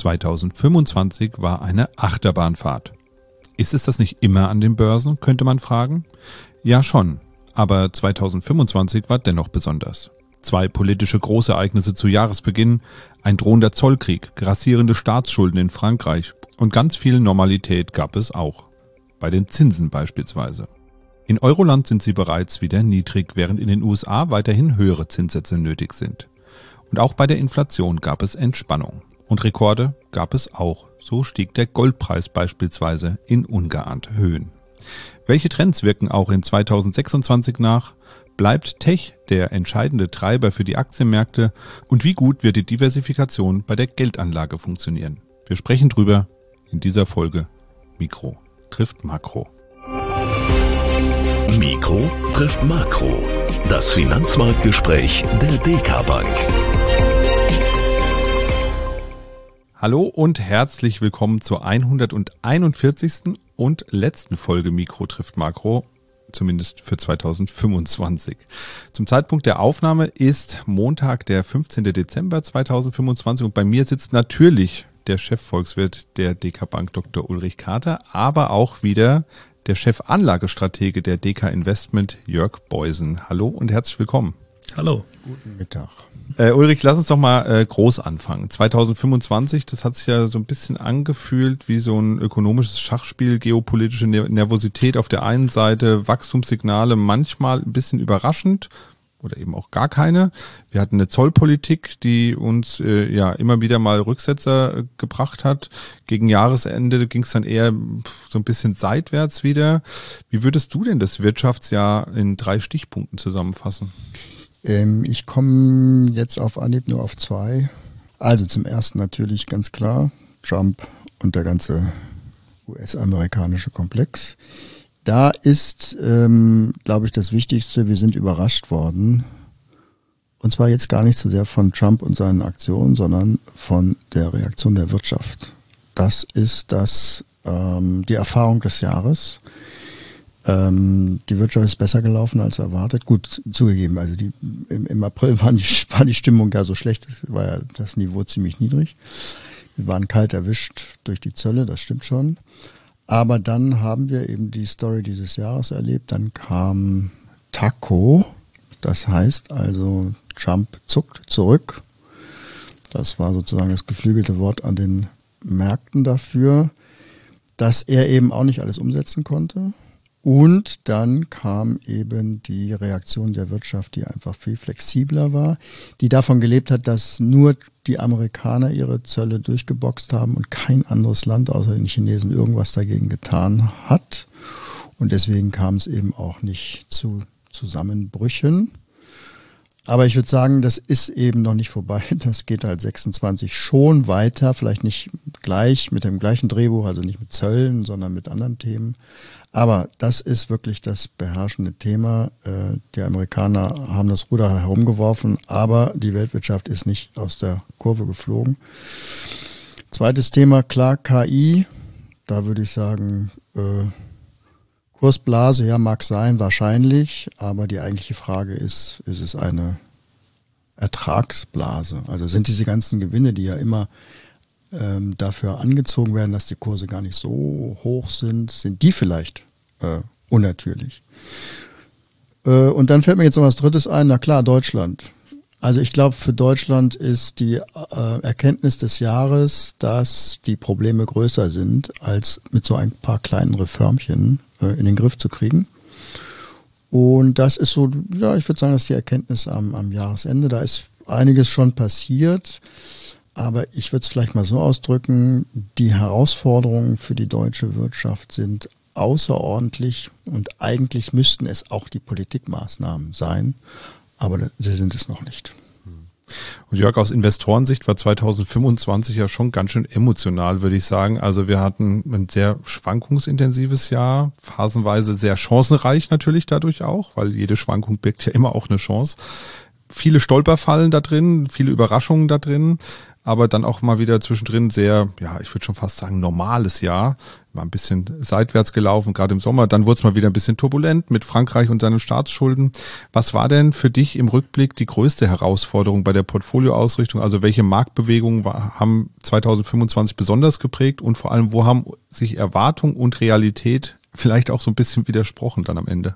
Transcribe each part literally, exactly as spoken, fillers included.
zweitausendfünfundzwanzig war eine Achterbahnfahrt. Ist es das nicht immer an den Börsen, könnte man fragen? Ja schon, aber zweitausendfünfundzwanzig war dennoch besonders. Zwei politische Großereignisse zu Jahresbeginn, ein drohender Zollkrieg, grassierende Staatsschulden in Frankreich und ganz viel Normalität gab es auch. Bei den Zinsen beispielsweise. In Euroland sind sie bereits wieder niedrig, während in den U S A weiterhin höhere Zinssätze nötig sind. Und auch bei der Inflation gab es Entspannung. Und Rekorde gab es auch. So stieg der Goldpreis beispielsweise in ungeahnte Höhen. Welche Trends wirken auch in zweitausendsechsundzwanzig nach? Bleibt Tech der entscheidende Treiber für die Aktienmärkte? Und wie gut wird die Diversifikation bei der Geldanlage funktionieren? Wir sprechen drüber in dieser Folge Mikro trifft Makro. Mikro trifft Makro. Das Finanzmarktgespräch der D K Bank. Hallo und herzlich willkommen zur hunderteinundvierzigsten und letzten Folge Mikro trifft Makro, zumindest für zweitausendfünfundzwanzig. Zum Zeitpunkt der Aufnahme ist Montag, der fünfzehnten Dezember zweitausendfünfundzwanzig und bei mir sitzt natürlich der Chefvolkswirt der D K Bank, Doktor Ulrich Kater, aber auch wieder der Chefanlagestratege der D K Investment, Jörg Beusen. Hallo und herzlich willkommen. Hallo. Guten Mittag. Äh, Ulrich, lass uns doch mal äh, groß anfangen. zweitausendfünfundzwanzig, das hat sich ja so ein bisschen angefühlt wie so ein ökonomisches Schachspiel, geopolitische Nervosität auf der einen Seite, Wachstumssignale manchmal ein bisschen überraschend oder eben auch gar keine. Wir hatten eine Zollpolitik, die uns äh, ja immer wieder mal Rücksetzer äh, gebracht hat. Gegen Jahresende ging es dann eher so ein bisschen seitwärts wieder. Wie würdest du denn das Wirtschaftsjahr in drei Stichpunkten zusammenfassen? Ähm, ich komme jetzt auf Anhieb nur auf zwei. Also zum ersten natürlich ganz klar Trump und der ganze U S-amerikanische Komplex. Da ist, ähm, glaube ich, das Wichtigste, wir sind überrascht worden. Und zwar jetzt gar nicht so sehr von Trump und seinen Aktionen, sondern von der Reaktion der Wirtschaft. Das ist das ähm, die Erfahrung des Jahres. Ähm, die Wirtschaft ist besser gelaufen als erwartet. Gut, zugegeben, also die, im, im April war die, war die Stimmung ja so schlecht, war ja das Niveau ziemlich niedrig. Wir waren kalt erwischt durch die Zölle, das stimmt schon. Aber dann haben wir eben die Story dieses Jahres erlebt. Dann kam Taco, das heißt also Trump zuckt zurück. Das war sozusagen das geflügelte Wort an den Märkten dafür, dass er eben auch nicht alles umsetzen konnte. Und dann kam eben die Reaktion der Wirtschaft, die einfach viel flexibler war, die davon gelebt hat, dass nur die Amerikaner ihre Zölle durchgeboxt haben und kein anderes Land außer den Chinesen irgendwas dagegen getan hat. Und deswegen kam es eben auch nicht zu Zusammenbrüchen. Aber ich würde sagen, das ist eben noch nicht vorbei. Das geht halt sechsundzwanzig schon weiter, vielleicht nicht gleich mit dem gleichen Drehbuch, also nicht mit Zöllen, sondern mit anderen Themen. Aber das ist wirklich das beherrschende Thema. Die Amerikaner haben das Ruder herumgeworfen, aber die Weltwirtschaft ist nicht aus der Kurve geflogen. Zweites Thema, klar, K I. Da würde ich sagen, äh, Kursblase, ja, mag sein, wahrscheinlich. Aber die eigentliche Frage ist, ist es eine Ertragsblase? Also sind diese ganzen Gewinne, die ja immer ähm, dafür angezogen werden, dass die Kurse gar nicht so hoch sind, sind die vielleicht äh, unnatürlich? Äh, und dann fällt mir jetzt noch was Drittes ein, na klar, Deutschland. Also ich glaube, für Deutschland ist die äh, Erkenntnis des Jahres, dass die Probleme größer sind, als mit so ein paar kleinen Reformchen äh, in den Griff zu kriegen. Und das ist so, ja, ich würde sagen, das ist die Erkenntnis am, am Jahresende. Da ist einiges schon passiert. Aber ich würde es vielleicht mal so ausdrücken, die Herausforderungen für die deutsche Wirtschaft sind außerordentlich und eigentlich müssten es auch die Politikmaßnahmen sein, aber sie sind es noch nicht. Und Jörg, aus Investorensicht war zweitausendfünfundzwanzig ja schon ganz schön emotional, würde ich sagen. Also wir hatten ein sehr schwankungsintensives Jahr, phasenweise sehr chancenreich natürlich dadurch auch, weil jede Schwankung birgt ja immer auch eine Chance. Viele Stolperfallen da drin, viele Überraschungen da drin. aber dann auch mal wieder zwischendrin sehr, ja, ich würde schon fast sagen, normales Jahr. War ein bisschen seitwärts gelaufen, gerade im Sommer. Dann wurde es mal wieder ein bisschen turbulent mit Frankreich und seinen Staatsschulden. Was war denn für dich im Rückblick die größte Herausforderung bei der Portfolioausrichtung? Also welche Marktbewegungen war, haben zwanzig fünfundzwanzig besonders geprägt und vor allem, wo haben sich Erwartung und Realität vielleicht auch so ein bisschen widersprochen dann am Ende?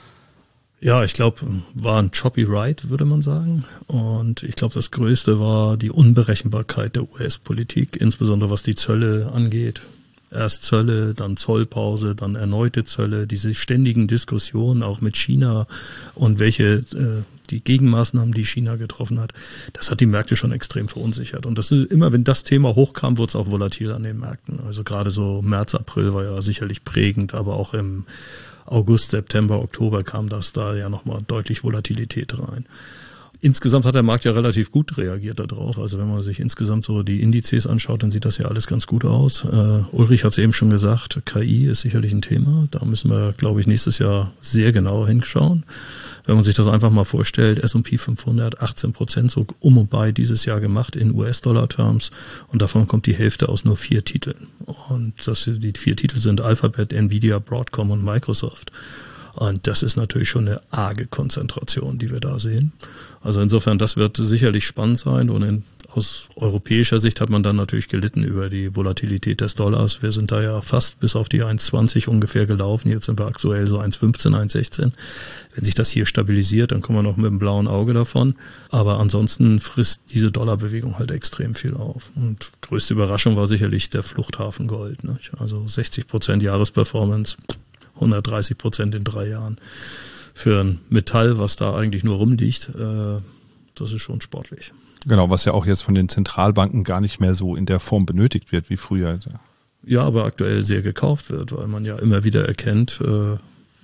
Ja, ich glaube, war ein choppy ride, würde man sagen. Und ich glaube, das Größte war die Unberechenbarkeit der U S-Politik, insbesondere was die Zölle angeht. Erst Zölle, dann Zollpause, dann erneute Zölle, diese ständigen Diskussionen auch mit China und welche äh, die Gegenmaßnahmen, die China getroffen hat, das hat die Märkte schon extrem verunsichert. Und das ist immer, wenn das Thema hochkam, wurde es auch volatil an den Märkten. Also gerade so März, April war ja sicherlich prägend, aber auch im August, September, Oktober kam das da ja nochmal deutlich Volatilität rein. Insgesamt hat der Markt ja relativ gut reagiert darauf. Also wenn man sich insgesamt so die Indizes anschaut, dann sieht das ja alles ganz gut aus. Uh, Ulrich hat es eben schon gesagt, K I ist sicherlich ein Thema. Da müssen wir, glaube ich, nächstes Jahr sehr genau hinschauen. Wenn man sich das einfach mal vorstellt, S und P fünfhundert, achtzehn Prozent so um und bei dieses Jahr gemacht in U S-Dollar-Terms und davon kommt die Hälfte aus nur vier Titeln. Und das, die vier Titel sind Alphabet, Nvidia, Broadcom und Microsoft. Und das ist natürlich schon eine arge Konzentration, die wir da sehen. Also insofern, das wird sicherlich spannend sein. Und in, aus europäischer Sicht hat man dann natürlich gelitten über die Volatilität des Dollars. Wir sind da ja fast bis auf die eins Komma zwanzig ungefähr gelaufen. Jetzt sind wir aktuell so eins Komma fünfzehn, eins Komma sechzehn. Wenn sich das hier stabilisiert, dann kommen wir noch mit dem blauen Auge davon. Aber ansonsten frisst diese Dollarbewegung halt extrem viel auf. Und größte Überraschung war sicherlich der Fluchthafen Gold. Nicht? Also sechzig Prozent Jahresperformance, hundertdreißig Prozent in drei Jahren. Für ein Metall, was da eigentlich nur rumliegt, äh, das ist schon sportlich. Genau, was ja auch jetzt von den Zentralbanken gar nicht mehr so in der Form benötigt wird wie früher. Ja, aber aktuell sehr gekauft wird, weil man ja immer wieder erkennt, äh,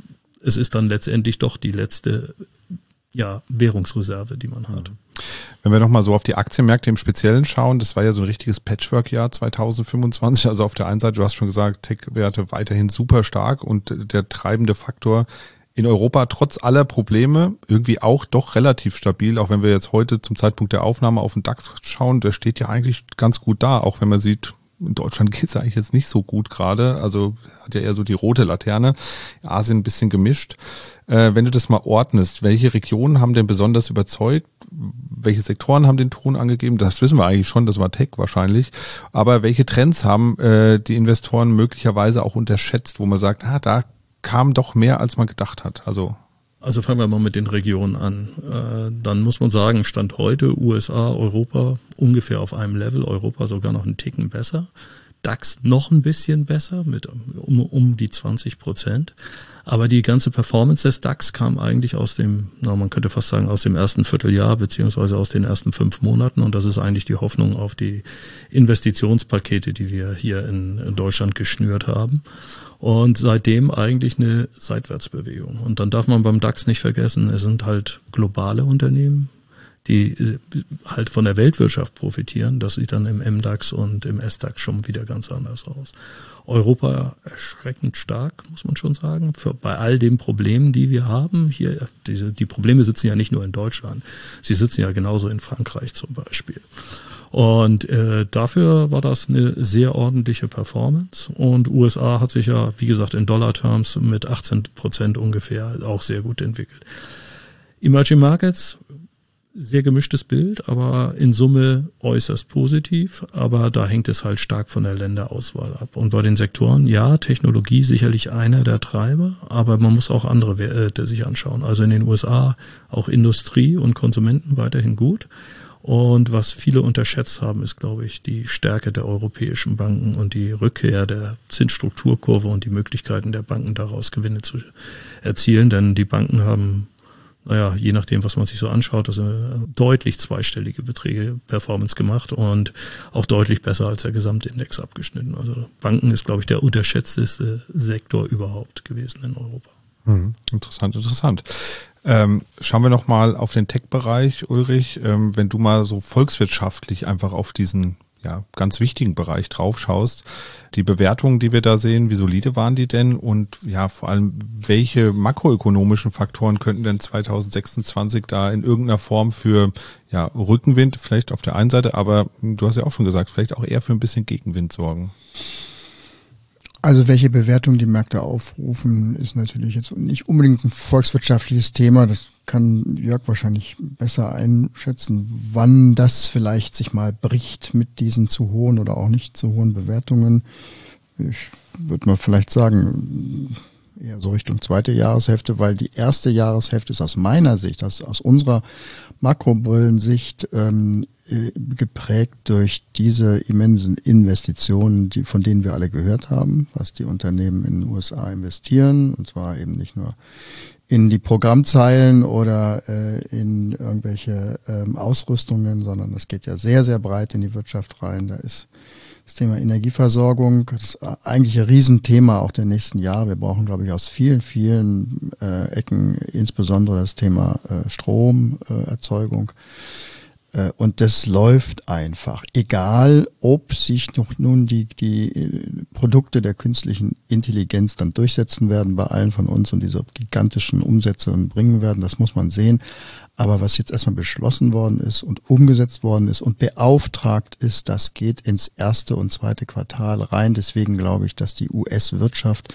es ist dann letztendlich doch die letzte ja, Währungsreserve, die man hat. Wenn wir nochmal so auf die Aktienmärkte im Speziellen schauen, das war ja so ein richtiges Patchwork-Jahr zwanzig fünfundzwanzig. Also auf der einen Seite, du hast schon gesagt, Tech-Werte weiterhin super stark und der treibende Faktor in Europa trotz aller Probleme irgendwie auch doch relativ stabil, auch wenn wir jetzt heute zum Zeitpunkt der Aufnahme auf den DAX schauen, der steht ja eigentlich ganz gut da, auch wenn man sieht, in Deutschland geht es eigentlich jetzt nicht so gut gerade, also hat ja eher so die rote Laterne, Asien ein bisschen gemischt. Äh, wenn du das mal ordnest, welche Regionen haben denn besonders überzeugt, welche Sektoren haben den Ton angegeben, das wissen wir eigentlich schon, das war Tech wahrscheinlich, aber welche Trends haben äh, die Investoren möglicherweise auch unterschätzt, wo man sagt, ah, da kam doch mehr, als man gedacht hat. Also Also fangen wir mal mit den Regionen an. Äh, dann muss man sagen, Stand heute U S A, Europa ungefähr auf einem Level, Europa sogar noch einen Ticken besser. DAX noch ein bisschen besser mit um, um die zwanzig Prozent. Aber die ganze Performance des DAX kam eigentlich aus dem, na, man könnte fast sagen, aus dem ersten Vierteljahr beziehungsweise aus den ersten fünf Monaten. Und das ist eigentlich die Hoffnung auf die Investitionspakete, die wir hier in, in Deutschland geschnürt haben. Und seitdem eigentlich eine Seitwärtsbewegung. Und dann darf man beim DAX nicht vergessen, es sind halt globale Unternehmen, die halt von der Weltwirtschaft profitieren. Das sieht dann im M DAX und im S DAX schon wieder ganz anders aus. Europa erschreckend stark, muss man schon sagen, für, bei all den Problemen, die wir haben. Hier, diese, die Probleme sitzen ja nicht nur in Deutschland, sie sitzen ja genauso in Frankreich zum Beispiel. Und äh, dafür war das eine sehr ordentliche Performance. Und U S A hat sich ja, wie gesagt, in Dollar-Terms mit achtzehn Prozent ungefähr auch sehr gut entwickelt. Emerging Markets, sehr gemischtes Bild, aber in Summe äußerst positiv. Aber da hängt es halt stark von der Länderauswahl ab. Und bei den Sektoren, ja, Technologie sicherlich einer der Treiber, aber man muss auch andere Werte sich anschauen. Also in den U S A auch Industrie und Konsumenten weiterhin gut. Und was viele unterschätzt haben, ist, glaube ich, die Stärke der europäischen Banken und die Rückkehr der Zinsstrukturkurve und die Möglichkeiten der Banken daraus Gewinne zu erzielen. Denn die Banken haben, naja, je nachdem, was man sich so anschaut, also deutlich zweistellige Beträge Performance gemacht und auch deutlich besser als der Gesamtindex abgeschnitten. Also Banken ist, glaube ich, der unterschätzteste Sektor überhaupt gewesen in Europa. Hm, interessant, interessant. Ähm, schauen wir nochmal auf den Tech-Bereich, Ulrich. Ähm, wenn du mal so volkswirtschaftlich einfach auf diesen ja, ganz wichtigen Bereich drauf schaust. Die Bewertungen, die wir da sehen, wie solide waren die denn? Und ja, vor allem, welche makroökonomischen Faktoren könnten denn zwanzig sechsundzwanzig da in irgendeiner Form für ja, Rückenwind vielleicht auf der einen Seite, aber du hast ja auch schon gesagt, vielleicht auch eher für ein bisschen Gegenwind sorgen? Also welche Bewertungen die Märkte aufrufen, ist natürlich jetzt nicht unbedingt ein volkswirtschaftliches Thema. Das kann Jörg wahrscheinlich besser einschätzen, wann das vielleicht sich mal bricht mit diesen zu hohen oder auch nicht zu hohen Bewertungen. Ich würde mal vielleicht sagen, eher so Richtung zweite Jahreshälfte, weil die erste Jahreshälfte ist aus meiner Sicht, aus, aus unserer Makrobrillensicht ähm, geprägt durch diese immensen Investitionen, die, von denen wir alle gehört haben, was die Unternehmen in den U S A investieren, und zwar eben nicht nur in die Programmzeilen oder äh, in irgendwelche ähm, Ausrüstungen, sondern es geht ja sehr, sehr breit in die Wirtschaft rein. Da ist das Thema Energieversorgung, das ist eigentlich ein Riesenthema auch der nächsten Jahre. Wir brauchen, glaube ich, aus vielen, vielen äh, Ecken insbesondere das Thema äh, Stromerzeugung. Äh, Und das läuft einfach. Egal, ob sich noch nun die, die Produkte der künstlichen Intelligenz dann durchsetzen werden bei allen von uns und diese gigantischen Umsätze bringen werden, das muss man sehen. Aber was jetzt erstmal beschlossen worden ist und umgesetzt worden ist und beauftragt ist, das geht ins erste und zweite Quartal rein. Deswegen glaube ich, dass die U S-Wirtschaft,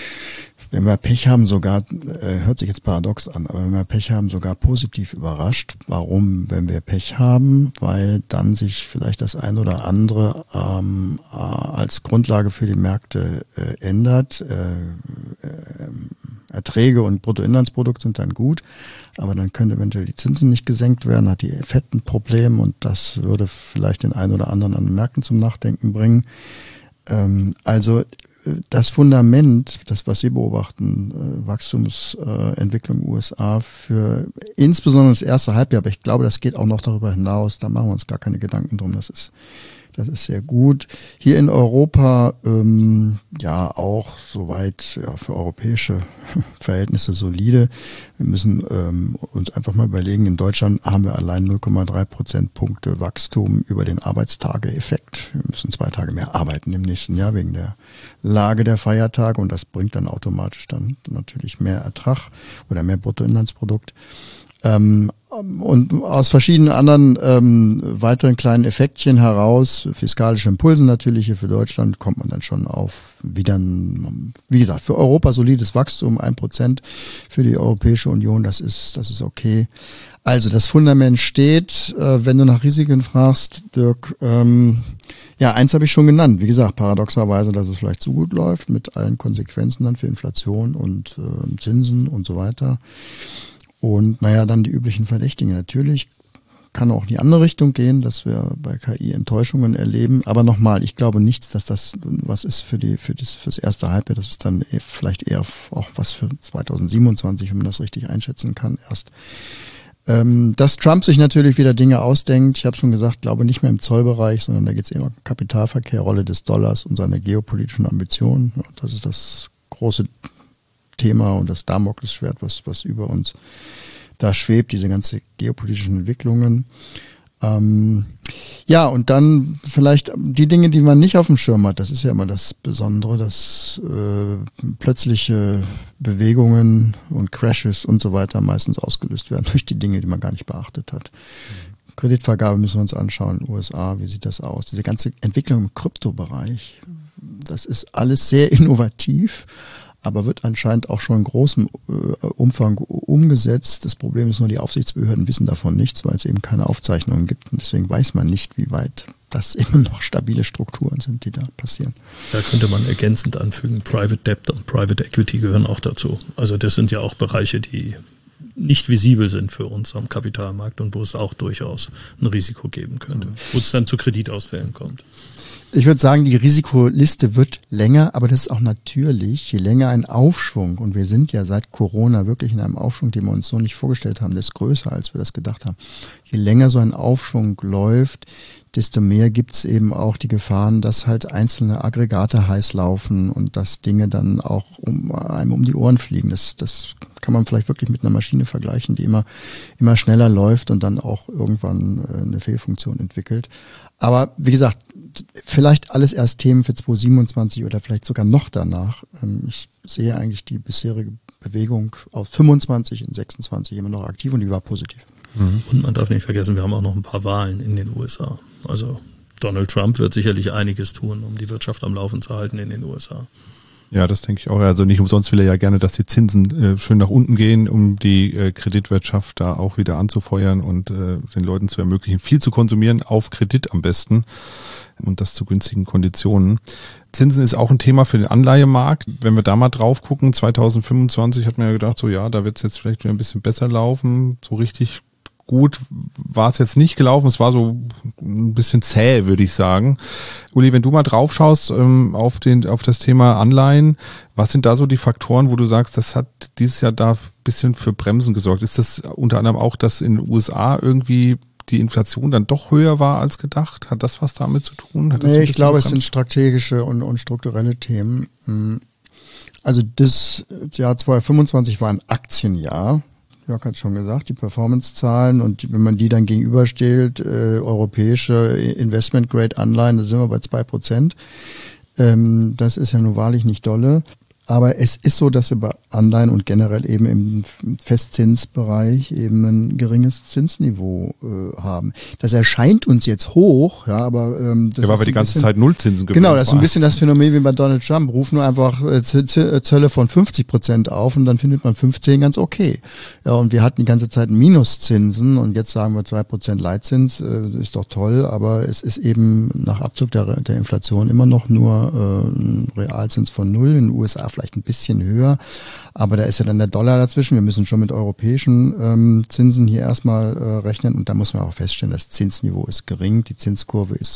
wenn wir Pech haben, sogar, äh, hört sich jetzt paradox an, aber wenn wir Pech haben, sogar positiv überrascht. Warum, wenn wir Pech haben? Weil dann sich vielleicht das ein oder andere ähm, äh, als Grundlage für die Märkte äh, ändert. Äh, äh, Erträge und Bruttoinlandsprodukt sind dann gut, aber dann können eventuell die Zinsen nicht gesenkt werden, hat die Fed ein Problem und das würde vielleicht den einen oder anderen an den Märkten zum Nachdenken bringen. Ähm, also das Fundament, das was wir beobachten, äh, Wachstumsentwicklung äh, U S A für insbesondere das erste Halbjahr, aber ich glaube, das geht auch noch darüber hinaus, da machen wir uns gar keine Gedanken drum, das ist Das ist sehr gut. Hier in Europa, ähm, ja, auch soweit ja, für europäische Verhältnisse solide. Wir müssen ähm, uns einfach mal überlegen, in Deutschland haben wir allein null Komma drei Prozentpunkte Wachstum über den Arbeitstage-Effekt. Wir müssen zwei Tage mehr arbeiten im nächsten Jahr wegen der Lage der Feiertage und das bringt dann automatisch dann natürlich mehr Ertrag oder mehr Bruttoinlandsprodukt. Ähm, und aus verschiedenen anderen ähm, weiteren kleinen Effektchen heraus, fiskalische Impulse natürlich hier für Deutschland, kommt man dann schon auf wieder, ein, wie gesagt, für Europa solides Wachstum, ein Prozent für die Europäische Union, das ist, das ist okay. Also das Fundament steht, äh, wenn du nach Risiken fragst, Dirk, ähm, ja, eins habe ich schon genannt, wie gesagt, paradoxerweise, dass es vielleicht zu gut läuft, mit allen Konsequenzen dann für Inflation und äh, Zinsen und so weiter. Und naja, dann die üblichen Verdächtigen. Natürlich kann auch in die andere Richtung gehen, dass wir bei K I Enttäuschungen erleben. Aber nochmal, ich glaube nichts, dass das was ist für die für das fürs erste Halbjahr. Das ist dann vielleicht eher auch was für zwanzig siebenundzwanzig, wenn man das richtig einschätzen kann erst. Ähm, dass Trump sich natürlich wieder Dinge ausdenkt. Ich habe schon gesagt, glaube nicht mehr im Zollbereich, sondern da geht es eher um Kapitalverkehr, Rolle des Dollars und seine geopolitischen Ambitionen. Das ist das große Thema und das Damoklesschwert, was, was über uns da schwebt, diese ganze geopolitischen Entwicklungen. Ähm, ja, und dann vielleicht die Dinge, die man nicht auf dem Schirm hat, das ist ja immer das Besondere, dass äh, plötzliche Bewegungen und Crashes und so weiter meistens ausgelöst werden durch die Dinge, die man gar nicht beachtet hat. Mhm. Kreditvergabe müssen wir uns anschauen, in den U S A, wie sieht das aus? Diese ganze Entwicklung im Kryptobereich, das ist alles sehr innovativ, aber wird anscheinend auch schon in großem äh, Umfang umgesetzt. Das Problem ist nur, die Aufsichtsbehörden wissen davon nichts, weil es eben keine Aufzeichnungen gibt. Und deswegen weiß man nicht, wie weit das immer noch stabile Strukturen sind, die da passieren. Da könnte man ergänzend anfügen, Private Debt und Private Equity gehören auch dazu. Also das sind ja auch Bereiche, die nicht visibel sind für uns am Kapitalmarkt und wo es auch durchaus ein Risiko geben könnte, mhm. wo es dann zu Kreditausfällen kommt. Ich würde sagen, die Risikoliste wird länger, aber das ist auch natürlich, je länger ein Aufschwung, und wir sind ja seit Corona wirklich in einem Aufschwung, den wir uns so nicht vorgestellt haben, der ist größer, als wir das gedacht haben. Je länger so ein Aufschwung läuft, desto mehr gibt's eben auch die Gefahren, dass halt einzelne Aggregate heiß laufen und dass Dinge dann auch um einem um die Ohren fliegen. Das, das kann man vielleicht wirklich mit einer Maschine vergleichen, die immer, immer schneller läuft und dann auch irgendwann eine Fehlfunktion entwickelt. Aber wie gesagt, vielleicht alles erst Themen für zwanzig siebenundzwanzig oder vielleicht sogar noch danach. Ich sehe eigentlich die bisherige Bewegung aus fünfundzwanzig in sechsundzwanzig immer noch aktiv und die war positiv. Und man darf nicht vergessen, wir haben auch noch ein paar Wahlen in den U S A. Also Donald Trump wird sicherlich einiges tun, um die Wirtschaft am Laufen zu halten in den U S A. Ja, das denke ich auch. Also nicht umsonst will er ja gerne, dass die Zinsen äh, schön nach unten gehen, um die äh, Kreditwirtschaft da auch wieder anzufeuern und äh, den Leuten zu ermöglichen, viel zu konsumieren, auf Kredit am besten und das zu günstigen Konditionen. Zinsen ist auch ein Thema für den Anleihemarkt. Wenn wir da mal drauf gucken, zwanzig fünfundzwanzig hat man ja gedacht, so ja, da wird es jetzt vielleicht wieder ein bisschen besser laufen, so richtig gut war es jetzt nicht gelaufen, es war so ein bisschen zäh, würde ich sagen. Uli, wenn du mal drauf schaust ähm, auf, den, auf das Thema Anleihen, was sind da so die Faktoren, wo du sagst, das hat dieses Jahr da ein bisschen für Bremsen gesorgt? Ist das unter anderem auch, dass in den U S A irgendwie die Inflation dann doch höher war als gedacht? Hat das was damit zu tun? Hat das nee, ich glaube, es sind strategische und, und strukturelle Themen. Also das Jahr zwanzig fünfundzwanzig war ein Aktienjahr. Jörg hat schon gesagt, die Performance-Zahlen und die, wenn man die dann gegenüberstellt, äh, europäische Investment-Grade-Anleihen, da sind wir bei zwei Prozent. Ähm, das ist ja nun wahrlich nicht dolle. Aber es ist so, dass wir bei Anleihen und generell eben im Festzinsbereich eben ein geringes Zinsniveau äh, haben. Das erscheint uns jetzt hoch, ja, aber ähm, das ja, weil ist wir die ganze bisschen, Zeit Nullzinsen gewöhnt Genau, das ist ein waren. bisschen das Phänomen wie bei Donald Trump. Ruf nur einfach äh, Zölle von fünfzig Prozent auf und dann findet man fünfzehn ganz okay. Ja, und wir hatten die ganze Zeit Minuszinsen und jetzt sagen wir zwei Prozent Leitzins, äh, ist doch toll, aber es ist eben nach Abzug der, der Inflation immer noch nur äh, ein Realzins von null, in den U S A vielleicht ein bisschen höher, aber da ist ja dann der Dollar dazwischen. Wir müssen schon mit europäischen ähm, Zinsen hier erstmal äh, rechnen und da muss man auch feststellen, das Zinsniveau ist gering, die Zinskurve ist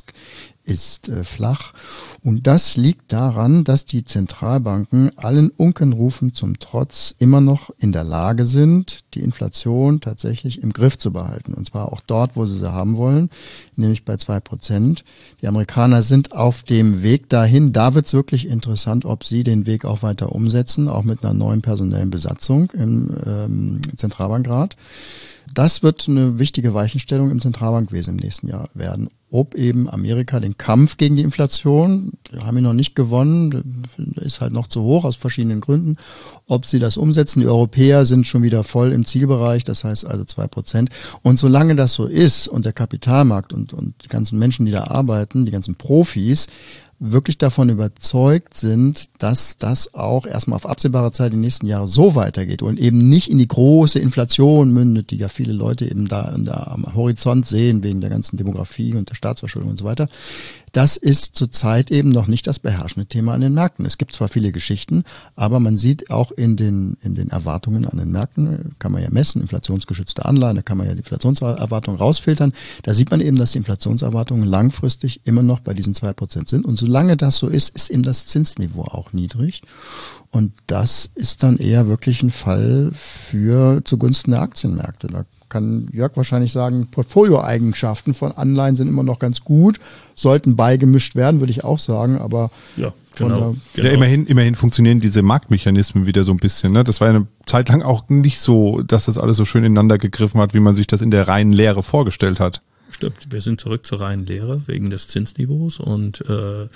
ist äh, flach und das liegt daran, dass die Zentralbanken allen Unkenrufen zum Trotz immer noch in der Lage sind, die Inflation tatsächlich im Griff zu behalten und zwar auch dort, wo sie sie haben wollen, nämlich bei zwei Prozent. Die Amerikaner sind auf dem Weg dahin, da wird es wirklich interessant, ob sie den Weg auch weiter umsetzen, auch mit einer neuen personellen Besatzung im ähm, Zentralbankrat. Das wird eine wichtige Weichenstellung im Zentralbankwesen im nächsten Jahr werden. Ob eben Amerika den Kampf gegen die Inflation, wir haben ihn noch nicht gewonnen, ist halt noch zu hoch aus verschiedenen Gründen, ob sie das umsetzen. Die Europäer sind schon wieder voll im Zielbereich, das heißt also zwei Prozent. Und solange das so ist und der Kapitalmarkt und, und die ganzen Menschen, die da arbeiten, die ganzen Profis, wirklich davon überzeugt sind, dass das auch erstmal auf absehbare Zeit die nächsten Jahre so weitergeht und eben nicht in die große Inflation mündet, die ja viele Leute eben da, da am Horizont sehen, wegen der ganzen Demografie und der Staatsverschuldung und so weiter. Das ist zurzeit eben noch nicht das beherrschende Thema an den Märkten. Es gibt zwar viele Geschichten, aber man sieht auch in den, in den Erwartungen an den Märkten, kann man ja messen, inflationsgeschützte Anleihen, da kann man ja die Inflationserwartungen rausfiltern. Da sieht man eben, dass die Inflationserwartungen langfristig immer noch bei diesen zwei Prozent sind. Und solange das so ist, ist eben das Zinsniveau auch niedrig. Und das ist dann eher wirklich ein Fall für zugunsten der Aktienmärkte. Da kann Jörg wahrscheinlich sagen, Portfolioeigenschaften von Anleihen sind immer noch ganz gut, sollten beigemischt werden, würde ich auch sagen, aber ja, von genau, der, genau. Ja, immerhin, immerhin funktionieren diese Marktmechanismen wieder so ein bisschen. Ne? Das war ja eine Zeit lang auch nicht so, dass das alles so schön ineinander gegriffen hat, wie man sich das in der reinen Lehre vorgestellt hat. Stimmt, wir sind zurück zur reinen Lehre wegen des Zinsniveaus und äh,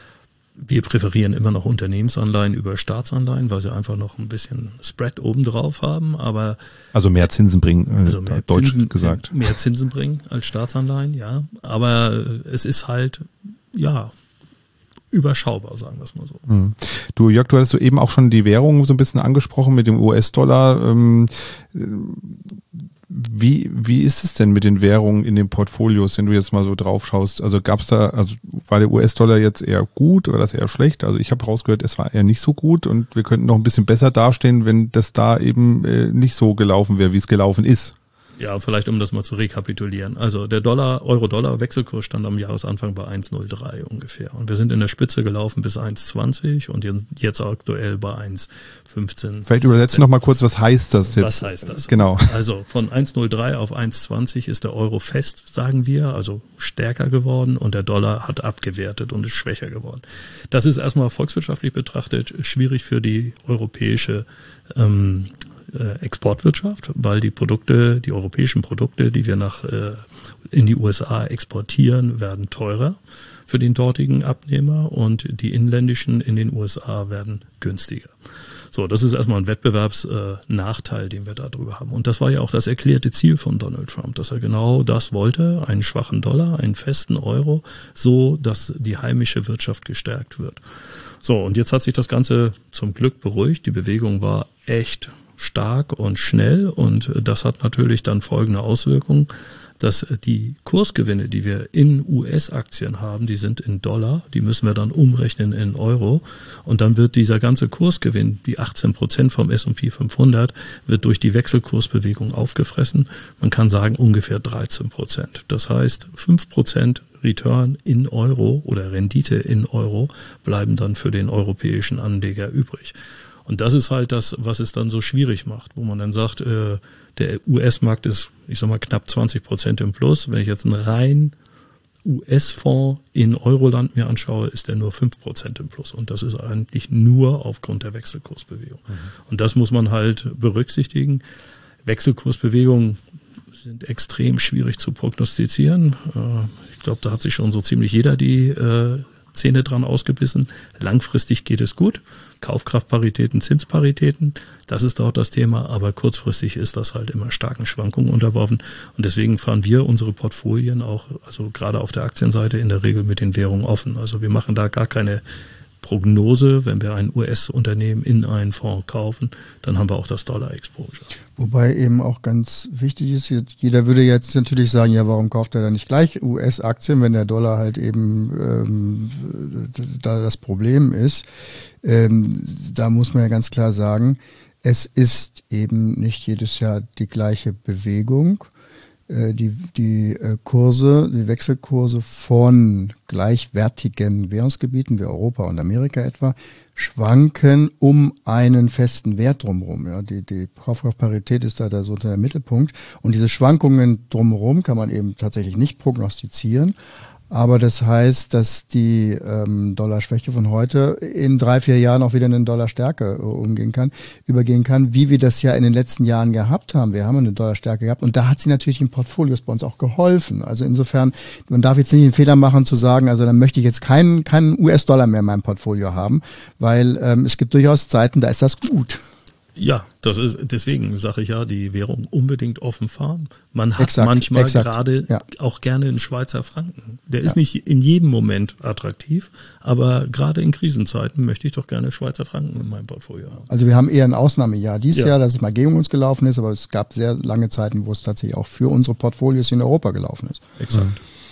wir präferieren immer noch Unternehmensanleihen über Staatsanleihen, weil sie einfach noch ein bisschen Spread obendrauf haben, aber Also mehr Zinsen bringen, äh, also mehr deutsch Zinsen, gesagt. Mehr Zinsen bringen als Staatsanleihen, ja. Aber es ist halt, ja, überschaubar, sagen wir es mal so. Mhm. Du, Jörg, du hattest so eben auch schon die Währung so ein bisschen angesprochen mit dem U S-Dollar. Ähm, Wie, wie ist es denn mit den Währungen in den Portfolios, wenn du jetzt mal so drauf schaust? Also gab es da, also war der U S-Dollar jetzt eher gut oder das eher schlecht? Also ich habe rausgehört, es war eher nicht so gut und wir könnten noch ein bisschen besser dastehen, wenn das da eben äh, nicht so gelaufen wäre, wie es gelaufen ist. Ja, vielleicht um das mal zu rekapitulieren. Also der Dollar, Euro-Dollar-Wechselkurs stand am Jahresanfang bei eins Komma null drei ungefähr. Und wir sind in der Spitze gelaufen bis eins Komma zwanzig und jetzt aktuell bei eins Komma fünfzehn. Vielleicht übersetzen noch mal kurz, was heißt das jetzt? Was heißt das? Genau. Also von eins Komma null drei auf eins Komma zwanzig ist der Euro fest, sagen wir, also stärker geworden und der Dollar hat abgewertet und ist schwächer geworden. Das ist erstmal volkswirtschaftlich betrachtet schwierig für die europäische ähm, Exportwirtschaft, weil die Produkte, die europäischen Produkte, die wir nach äh, in die U S A exportieren, werden teurer für den dortigen Abnehmer und die inländischen in den U S A werden günstiger. So, das ist erstmal ein Wettbewerbsnachteil, äh, den wir darüber haben. Und das war ja auch das erklärte Ziel von Donald Trump, dass er genau das wollte, einen schwachen Dollar, einen festen Euro, so dass die heimische Wirtschaft gestärkt wird. So, und jetzt hat sich das Ganze zum Glück beruhigt. Die Bewegung war echt stark und schnell und das hat natürlich dann folgende Auswirkungen, dass die Kursgewinne, die wir in U S-Aktien haben, die sind in Dollar, die müssen wir dann umrechnen in Euro und dann wird dieser ganze Kursgewinn, die achtzehn Prozent vom S und P fünfhundert, wird durch die Wechselkursbewegung aufgefressen. Man kann sagen ungefähr dreizehn Prozent. Das heißt, fünf Prozent Return in Euro oder Rendite in Euro bleiben dann für den europäischen Anleger übrig. Und das ist halt das, was es dann so schwierig macht, wo man dann sagt, äh, der U S-Markt ist, ich sag mal, knapp zwanzig Prozent im Plus. Wenn ich jetzt einen rein U S-Fonds in Euroland mir anschaue, ist der nur fünf Prozent im Plus. Und das ist eigentlich nur aufgrund der Wechselkursbewegung. Mhm. Und das muss man halt berücksichtigen. Wechselkursbewegungen sind extrem schwierig zu prognostizieren. Äh, ich glaube, da hat sich schon so ziemlich jeder die äh, Zähne dran ausgebissen. Langfristig geht es gut. Kaufkraftparitäten, Zinsparitäten, das ist dort das Thema, aber kurzfristig ist das halt immer starken Schwankungen unterworfen und deswegen fahren wir unsere Portfolien auch, also gerade auf der Aktienseite in der Regel mit den Währungen offen. Also wir machen da gar keine Prognose, wenn wir ein U S-Unternehmen in einen Fonds kaufen, dann haben wir auch das Dollar-Exposure. Wobei eben auch ganz wichtig ist, jeder würde jetzt natürlich sagen, ja, warum kauft er dann nicht gleich U S-Aktien, wenn der Dollar halt eben ähm, da das Problem ist. Ähm, da muss man ja ganz klar sagen, es ist eben nicht jedes Jahr die gleiche Bewegung. Äh, die, die äh, Kurse, die Wechselkurse von gleichwertigen Währungsgebieten wie Europa und Amerika etwa schwanken um einen festen Wert drumherum. Ja, die, die Kaufkraftparität ist da, da so der Mittelpunkt. Und diese Schwankungen drumherum kann man eben tatsächlich nicht prognostizieren. Aber das heißt, dass die ähm, Dollarschwäche von heute in drei, vier Jahren auch wieder in eine Dollarstärke äh, umgehen kann, übergehen kann, wie wir das ja in den letzten Jahren gehabt haben. Wir haben eine Dollarstärke gehabt und da hat sie natürlich im Portfolios bei uns auch geholfen. Also insofern, man darf jetzt nicht den Fehler machen zu sagen, also dann möchte ich jetzt keinen, keinen U S-Dollar mehr in meinem Portfolio haben, weil ähm, es gibt durchaus Zeiten, da ist das gut. Ja, das ist, deswegen sage ich ja, die Währung unbedingt offen fahren. Man hat exakt, manchmal exakt, gerade ja. auch gerne einen Schweizer Franken. Der ist ja. nicht in jedem Moment attraktiv, aber gerade in Krisenzeiten möchte ich doch gerne Schweizer Franken in meinem Portfolio haben. Also wir haben eher ein Ausnahmejahr dieses ja. Jahr, dass es mal gegen uns gelaufen ist, aber es gab sehr lange Zeiten, wo es tatsächlich auch für unsere Portfolios in Europa gelaufen ist. Exakt. Mhm.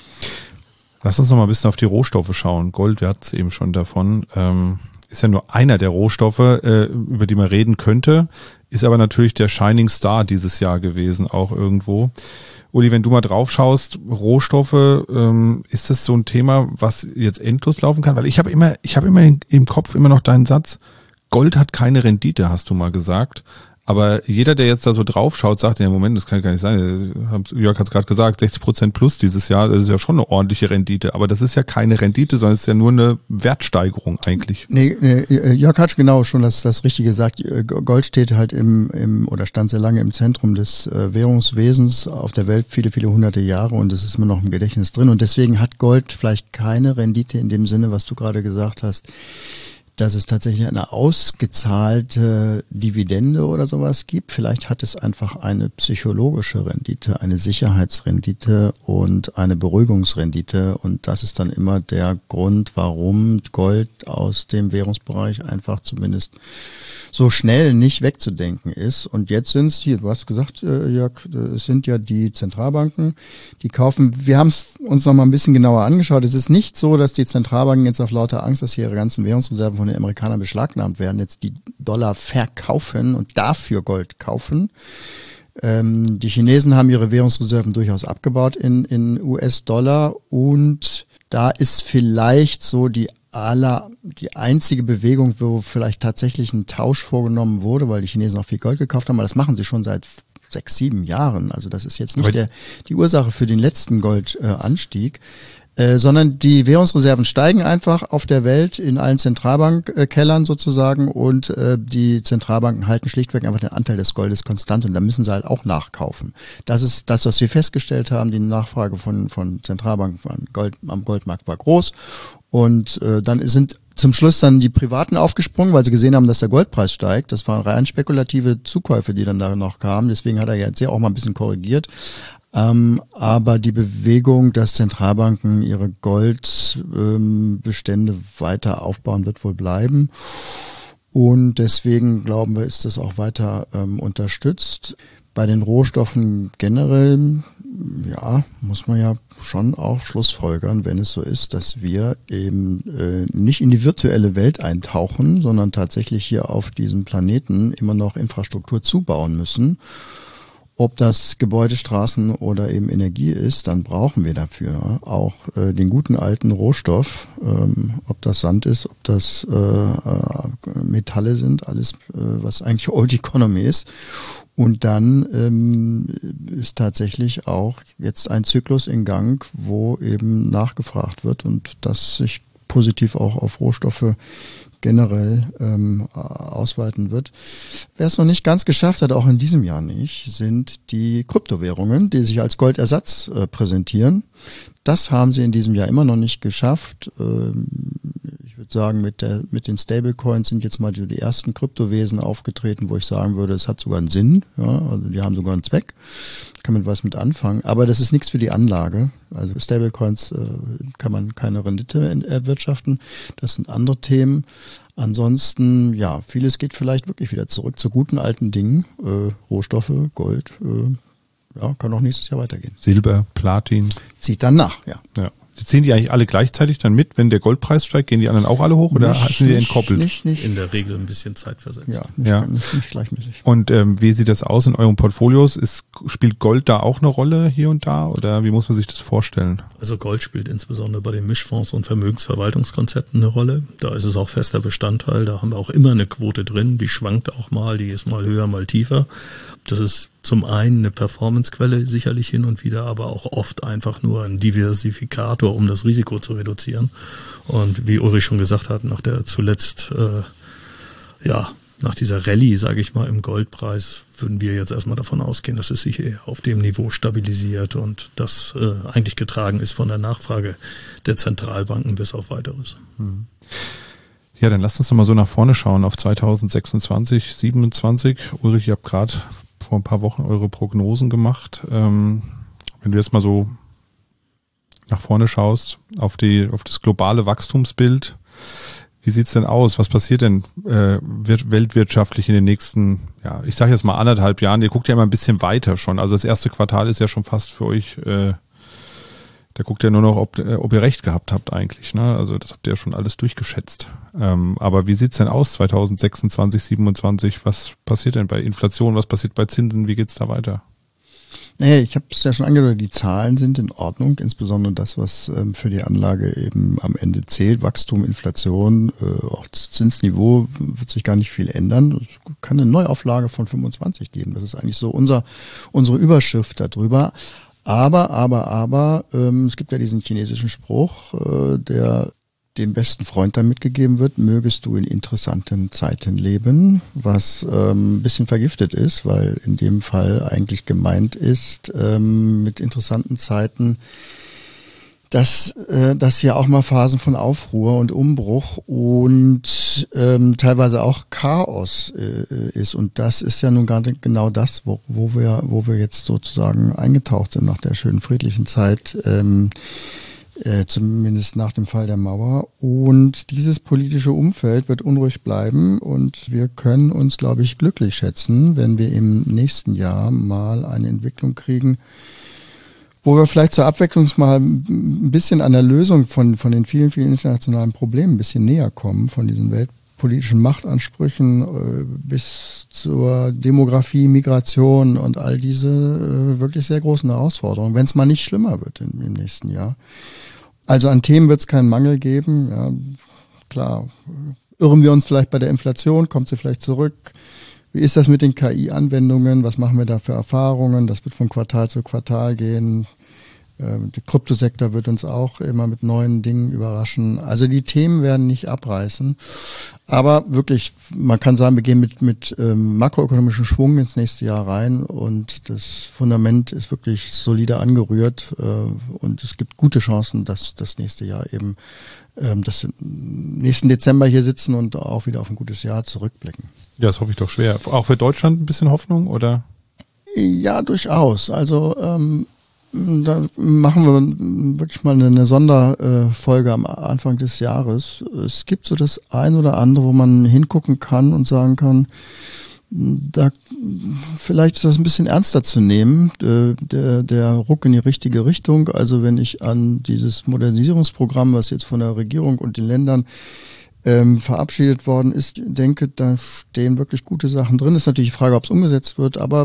Lass uns noch mal ein bisschen auf die Rohstoffe schauen. Gold, wir hatten es eben schon davon. Ähm ist ja nur einer der Rohstoffe, äh, über die man reden könnte, ist aber natürlich der Shining Star dieses Jahr gewesen, auch irgendwo. Uli, wenn du mal drauf schaust, Rohstoffe, ähm, ist das so ein Thema, was jetzt endlos laufen kann? Weil ich habe immer, ich habe immer in, im Kopf immer noch deinen Satz, Gold hat keine Rendite, hast du mal gesagt. Aber jeder, der jetzt da so drauf schaut, sagt, ja, Moment, das kann gar nicht sein. Jörg hat es gerade gesagt, sechzig Prozent plus dieses Jahr, das ist ja schon eine ordentliche Rendite. Aber das ist ja keine Rendite, sondern es ist ja nur eine Wertsteigerung eigentlich. Nee, nee Jörg hat genau schon das, das Richtige gesagt. Gold steht halt im, im, oder stand sehr lange im Zentrum des äh, Währungswesens auf der Welt, viele, viele hunderte Jahre und es ist immer noch im Gedächtnis drin. Und deswegen hat Gold vielleicht keine Rendite in dem Sinne, was du gerade gesagt hast, dass es tatsächlich eine ausgezahlte Dividende oder sowas gibt. Vielleicht hat es einfach eine psychologische Rendite, eine Sicherheitsrendite und eine Beruhigungsrendite. Und das ist dann immer der Grund, warum Gold aus dem Währungsbereich einfach zumindest so schnell nicht wegzudenken ist. Und jetzt sind es hier, du hast gesagt, Jörg, es sind ja die Zentralbanken, die kaufen. Wir haben es uns noch mal ein bisschen genauer angeschaut. Es ist nicht so, dass die Zentralbanken jetzt auf lauter Angst, dass hier ihre ganzen Währungsreserven von den Amerikanern beschlagnahmt werden, jetzt die Dollar verkaufen und dafür Gold kaufen. Ähm, die Chinesen haben ihre Währungsreserven durchaus abgebaut in, in U S-Dollar und da ist vielleicht so die aller, die einzige Bewegung, wo vielleicht tatsächlich ein Tausch vorgenommen wurde, weil die Chinesen auch viel Gold gekauft haben, aber das machen sie schon seit sechs, sieben Jahren. Also das ist jetzt nicht der, die Ursache für den letzten Goldanstieg. Äh, sondern die Währungsreserven steigen einfach auf der Welt in allen Zentralbankkellern sozusagen und äh, die Zentralbanken halten schlichtweg einfach den Anteil des Goldes konstant und da müssen sie halt auch nachkaufen. Das ist das, was wir festgestellt haben. Die Nachfrage von von Zentralbanken am, Gold, am Goldmarkt war groß und äh, dann sind zum Schluss dann die Privaten aufgesprungen, weil sie gesehen haben, dass der Goldpreis steigt. Das waren rein spekulative Zukäufe, die dann da noch kamen. Deswegen hat er jetzt ja auch mal ein bisschen korrigiert. Ähm, aber die Bewegung, dass Zentralbanken ihre Goldbestände ähm, weiter aufbauen, wird wohl bleiben. Und deswegen glauben wir, ist das auch weiter ähm, unterstützt. Bei den Rohstoffen generell, ja, muss man ja schon auch schlussfolgern, wenn es so ist, dass wir eben äh, nicht in die virtuelle Welt eintauchen, sondern tatsächlich hier auf diesem Planeten immer noch Infrastruktur zubauen müssen. Ob das Gebäude, Straßen oder eben Energie ist, dann brauchen wir dafür auch äh, den guten alten Rohstoff, ähm, ob das Sand ist, ob das äh, äh, Metalle sind, alles, äh, was eigentlich Old Economy ist. Und dann ähm, ist tatsächlich auch jetzt ein Zyklus in Gang, wo eben nachgefragt wird und das sich positiv auch auf Rohstoffe generell ähm, ausweiten wird. Wer es noch nicht ganz geschafft hat, auch in diesem Jahr nicht, sind die Kryptowährungen, die sich als Goldersatz äh, präsentieren. Das haben sie in diesem Jahr immer noch nicht geschafft. Ähm, ich würde sagen, mit der mit den Stablecoins sind jetzt mal die, die ersten Kryptowesen aufgetreten, wo ich sagen würde, es hat sogar einen Sinn. Ja, also die haben sogar einen Zweck. Kann man was mit anfangen. Aber das ist nichts für die Anlage. Also Stablecoins äh, kann man keine Rendite erwirtschaften. Das sind andere Themen. Ansonsten, ja, vieles geht vielleicht wirklich wieder zurück zu guten alten Dingen. Äh, Rohstoffe, Gold, äh, ja, kann auch nächstes Jahr weitergehen. Silber, Platin. Zieht dann nach, ja. Ja. Ziehen die eigentlich alle gleichzeitig dann mit, wenn der Goldpreis steigt? Gehen die anderen auch alle hoch oder nicht, sind die nicht, entkoppelt? Nicht, nicht. In der Regel ein bisschen zeitversetzt. Ja, nicht, Ja. nicht, nicht gleichmäßig. Und ähm, wie sieht das aus in euren Portfolios? Ist, spielt Gold da auch eine Rolle hier und da oder wie muss man sich das vorstellen? Also Gold spielt insbesondere bei den Mischfonds und Vermögensverwaltungskonzepten eine Rolle. Da ist es auch fester Bestandteil. Da haben wir auch immer eine Quote drin. Die schwankt auch mal, die ist mal höher, mal tiefer. Das ist zum einen eine Performancequelle sicherlich hin und wieder, aber auch oft einfach nur ein Diversifikator, um das Risiko zu reduzieren. Und wie Ulrich schon gesagt hat, nach der zuletzt, äh, ja, nach dieser Rallye, sage ich mal, im Goldpreis, würden wir jetzt erstmal davon ausgehen, dass es sich eher auf dem Niveau stabilisiert und das äh, eigentlich getragen ist von der Nachfrage der Zentralbanken bis auf Weiteres. Hm. Ja, dann lasst uns doch mal so nach vorne schauen auf zweitausendsechsundzwanzig, siebenundzwanzig. Ulrich, ihr habt gerade vor ein paar Wochen eure Prognosen gemacht. Ähm, wenn du jetzt mal so nach vorne schaust auf die auf das globale Wachstumsbild, wie sieht's denn aus? Was passiert denn äh, weltwirtschaftlich in den nächsten, ja, ich sage jetzt mal anderthalb Jahren? Ihr guckt ja immer ein bisschen weiter schon. Also das erste Quartal ist ja schon fast für euch, äh, da guckt ihr nur noch, ob, ob ihr recht gehabt habt eigentlich. Ne? Also das habt ihr ja schon alles durchgeschätzt. Ähm, aber wie sieht's denn aus zweitausendsechsundzwanzig, siebenundzwanzig? Was passiert denn bei Inflation? Was passiert bei Zinsen? Wie geht's da weiter? Naja, ich habe es ja schon angedeutet, die Zahlen sind in Ordnung, insbesondere das, was ähm, für die Anlage eben am Ende zählt. Wachstum, Inflation, äh, auch das Zinsniveau wird sich gar nicht viel ändern. Es kann eine Neuauflage von fünfundzwanzig geben. Das ist eigentlich so unser unsere Überschrift darüber. Aber, aber, aber, ähm, es gibt ja diesen chinesischen Spruch, äh, der dem besten Freund dann mitgegeben wird, mögest du in interessanten Zeiten leben, was ähm, ein bisschen vergiftet ist, weil in dem Fall eigentlich gemeint ist, ähm, mit interessanten Zeiten, dass äh, das ja auch mal Phasen von Aufruhr und Umbruch und ähm, teilweise auch Chaos äh, ist. Und das ist ja nun gerade genau das, wo, wo wir, wo wir jetzt sozusagen eingetaucht sind nach der schönen friedlichen Zeit. Ähm, Äh, zumindest nach dem Fall der Mauer. Und dieses politische Umfeld wird unruhig bleiben und wir können uns, glaube ich, glücklich schätzen, wenn wir im nächsten Jahr mal eine Entwicklung kriegen, wo wir vielleicht zur Abwechslung mal ein bisschen an der Lösung von, von den vielen, vielen internationalen Problemen ein bisschen näher kommen, von diesen Welt politischen Machtansprüchen äh, bis zur Demografie, Migration und all diese äh, wirklich sehr großen Herausforderungen, wenn es mal nicht schlimmer wird im, im nächsten Jahr. Also an Themen wird es keinen Mangel geben. Ja, klar, irren wir uns vielleicht bei der Inflation, kommt sie vielleicht zurück. Wie ist das mit den K I-Anwendungen? Was machen wir da für Erfahrungen? Das wird von Quartal zu Quartal gehen. Der Kryptosektor wird uns auch immer mit neuen Dingen überraschen. Also die Themen werden nicht abreißen. Aber wirklich, man kann sagen, wir gehen mit, mit ähm, makroökonomischem Schwung ins nächste Jahr rein und das Fundament ist wirklich solide angerührt äh, und es gibt gute Chancen, dass das nächste Jahr eben, ähm, dass wir nächsten Dezember hier sitzen und auch wieder auf ein gutes Jahr zurückblicken. Ja, das hoffe ich doch schwer. Auch für Deutschland ein bisschen Hoffnung, oder? Ja, durchaus. Also ähm, da machen wir wirklich mal eine Sonderfolge am Anfang des Jahres. Es gibt so das ein oder andere, wo man hingucken kann und sagen kann, da vielleicht ist das ein bisschen ernster zu nehmen, der, der Ruck in die richtige Richtung. Also wenn ich an dieses Modernisierungsprogramm, was jetzt von der Regierung und den Ländern ähm, verabschiedet worden ist, denke, da stehen wirklich gute Sachen drin. Ist natürlich die Frage, ob es umgesetzt wird, aber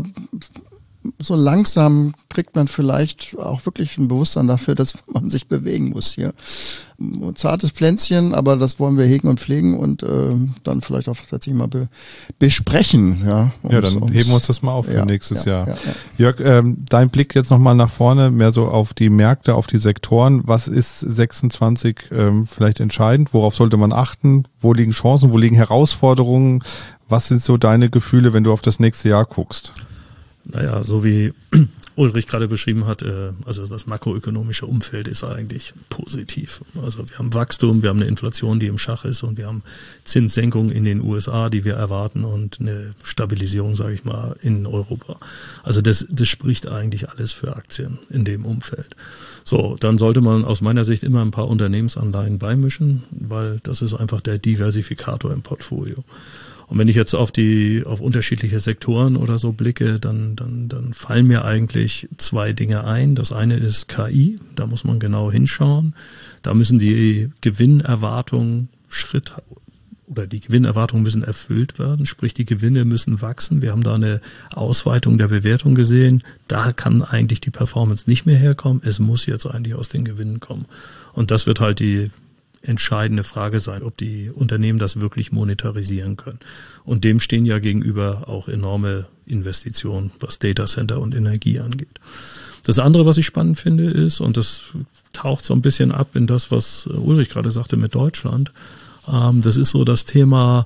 so langsam kriegt man vielleicht auch wirklich ein Bewusstsein dafür, dass man sich bewegen muss hier. Ein zartes Pflänzchen, aber das wollen wir hegen und pflegen und äh, dann vielleicht auch tatsächlich mal be- besprechen. Ja, ums, ja, dann ums, heben wir uns das mal auf für ja, nächstes ja, Jahr. Ja, ja. Jörg, ähm, dein Blick jetzt nochmal nach vorne, mehr so auf die Märkte, auf die Sektoren. Was ist sechsundzwanzig ähm, vielleicht entscheidend? Worauf sollte man achten? Wo liegen Chancen? Wo liegen Herausforderungen? Was sind so deine Gefühle, wenn du auf das nächste Jahr guckst? Naja, so wie Ulrich gerade beschrieben hat, also das makroökonomische Umfeld ist eigentlich positiv. Also wir haben Wachstum, wir haben eine Inflation, die im Schach ist und wir haben Zinssenkungen in den U S A, die wir erwarten und eine Stabilisierung, sage ich mal, in Europa. Also das, das spricht eigentlich alles für Aktien in dem Umfeld. So, dann sollte man aus meiner Sicht immer ein paar Unternehmensanleihen beimischen, weil das ist einfach der Diversifikator im Portfolio. Und wenn ich jetzt auf die, auf unterschiedliche Sektoren oder so blicke, dann, dann, dann fallen mir eigentlich zwei Dinge ein. Das eine ist K I. Da muss man genau hinschauen. Da müssen die Gewinnerwartungen Schritt, oder die Gewinnerwartungen müssen erfüllt werden. Sprich, die Gewinne müssen wachsen. Wir haben da eine Ausweitung der Bewertung gesehen. Da kann eigentlich die Performance nicht mehr herkommen. Es muss jetzt eigentlich aus den Gewinnen kommen. Und das wird halt die entscheidende Frage sein, ob die Unternehmen das wirklich monetarisieren können. Und dem stehen ja gegenüber auch enorme Investitionen, was Datacenter und Energie angeht. Das andere, was ich spannend finde, ist, und das taucht so ein bisschen ab in das, was Ulrich gerade sagte mit Deutschland, ähm, das ist so das Thema,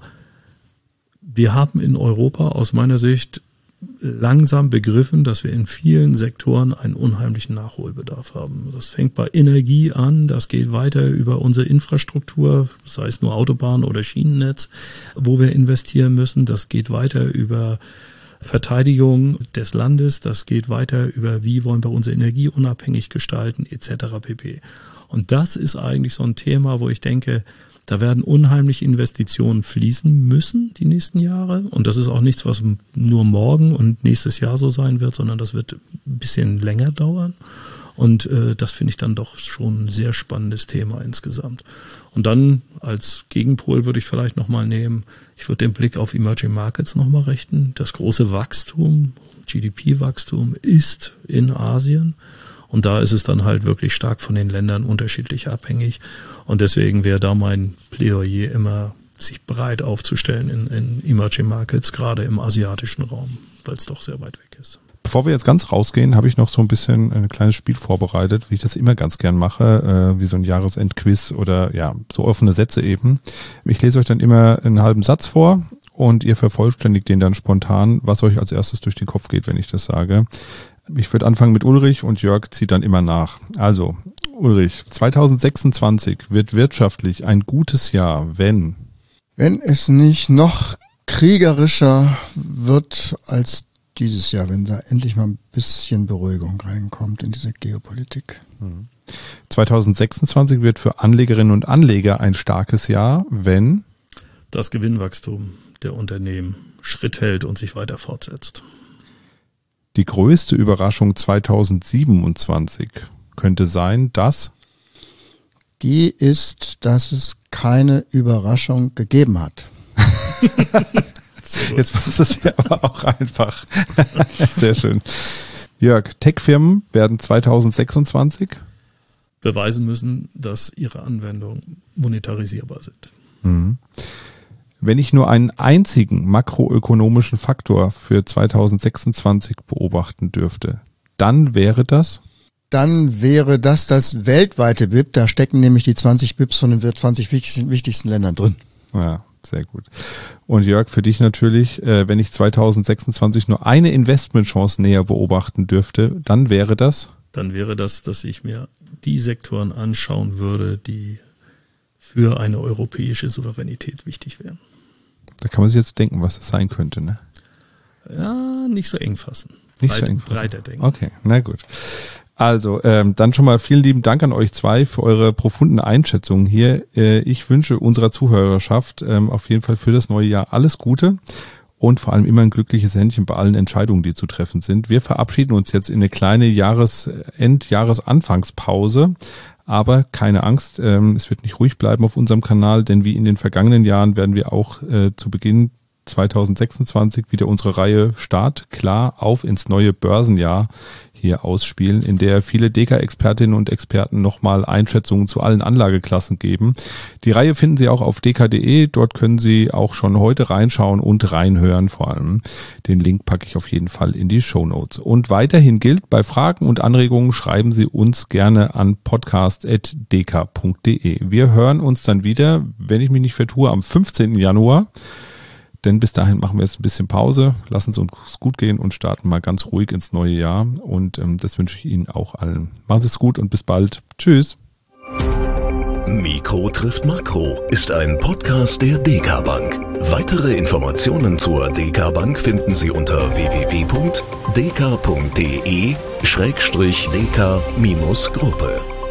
wir haben in Europa aus meiner Sicht langsam begriffen, dass wir in vielen Sektoren einen unheimlichen Nachholbedarf haben. Das fängt bei Energie an, das geht weiter über unsere Infrastruktur, sei es nur Autobahn oder Schienennetz, wo wir investieren müssen. Das geht weiter über Verteidigung des Landes, das geht weiter über, wie wollen wir unsere Energie unabhängig gestalten, et cetera pp. Und das ist eigentlich so ein Thema, wo ich denke, da werden unheimlich Investitionen fließen müssen die nächsten Jahre. Und das ist auch nichts, was nur morgen und nächstes Jahr so sein wird, sondern das wird ein bisschen länger dauern. Und äh, das finde ich dann doch schon ein sehr spannendes Thema insgesamt. Und dann als Gegenpol würde ich vielleicht nochmal nehmen, ich würde den Blick auf Emerging Markets nochmal richten. Das große Wachstum, G D P-Wachstum ist in Asien. Und da ist es dann halt wirklich stark von den Ländern unterschiedlich abhängig. Und deswegen wäre da mein Plädoyer immer, sich breit aufzustellen in, in Emerging Markets, gerade im asiatischen Raum, weil es doch sehr weit weg ist. Bevor wir jetzt ganz rausgehen, habe ich noch so ein bisschen ein kleines Spiel vorbereitet, wie ich das immer ganz gern mache, äh, wie so ein Jahresendquiz oder ja, so offene Sätze eben. Ich lese euch dann immer einen halben Satz vor und ihr vervollständigt den dann spontan, was euch als erstes durch den Kopf geht, wenn ich das sage. Ich würde anfangen mit Ulrich und Jörg zieht dann immer nach. Also, Ulrich, zwanzig sechsundzwanzig wird wirtschaftlich ein gutes Jahr, wenn? Wenn es nicht noch kriegerischer wird als dieses Jahr, wenn da endlich mal ein bisschen Beruhigung reinkommt in diese Geopolitik. zwanzig sechsundzwanzig wird für Anlegerinnen und Anleger ein starkes Jahr, wenn? Das Gewinnwachstum der Unternehmen Schritt hält und sich weiter fortsetzt. Die größte Überraschung zwanzig siebenundzwanzig könnte sein, dass? Die ist, dass es keine Überraschung gegeben hat. Jetzt machst du es ja aber auch einfach. Sehr schön. Jörg, Tech-Firmen werden zwanzig sechsundzwanzig beweisen müssen, dass ihre Anwendungen monetarisierbar sind. Mhm. Wenn ich nur einen einzigen makroökonomischen Faktor für zwanzig sechsundzwanzig beobachten dürfte, dann wäre das? Dann wäre das das weltweite B I P. Da stecken nämlich die zwanzig B I Ps von den zwanzig wichtigsten Ländern drin. Ja, sehr gut. Und Jörg, für dich natürlich, äh, wenn ich zwanzig sechsundzwanzig nur eine Investmentchance näher beobachten dürfte, dann wäre das? Dann wäre das, dass ich mir die Sektoren anschauen würde, die für eine europäische Souveränität wichtig wären. Da kann man sich jetzt denken, was das sein könnte, ne? Ja, nicht so eng fassen. Nicht Breit, so eng fassen. Breiter denken. Okay, na gut. Also, ähm, dann schon mal vielen lieben Dank an euch zwei für eure profunden Einschätzungen hier. Äh, ich wünsche unserer Zuhörerschaft ähm, auf jeden Fall für das neue Jahr alles Gute und vor allem immer ein glückliches Händchen bei allen Entscheidungen, die zu treffen sind. Wir verabschieden uns jetzt in eine kleine Jahresend-, Jahresanfangspause. Aber keine Angst, ähm, es wird nicht ruhig bleiben auf unserem Kanal, denn wie in den vergangenen Jahren werden wir auch äh, zu Beginn zwanzig sechsundzwanzig wieder unsere Reihe Start klar auf ins neue Börsenjahr hier ausspielen, in der viele Deka-Expertinnen und Experten nochmal Einschätzungen zu allen Anlageklassen geben. Die Reihe finden Sie auch auf deka punkt de, dort können Sie auch schon heute reinschauen und reinhören vor allem. Den Link packe ich auf jeden Fall in die Shownotes. Und weiterhin gilt, bei Fragen und Anregungen schreiben Sie uns gerne an podcast at deka punkt de. Wir hören uns dann wieder, wenn ich mich nicht vertue, am fünfzehnten Januar. Denn bis dahin machen wir jetzt ein bisschen Pause, lassen es uns gut gehen und starten mal ganz ruhig ins neue Jahr. Und ähm, das wünsche ich Ihnen auch allen. Machen Sie es gut und bis bald. Tschüss. Mikro trifft Makro ist ein Podcast der Deka Bank. Weitere Informationen zur Deka Bank finden Sie unter w w w punkt deka punkt de Schrägstrich Deka Gruppe.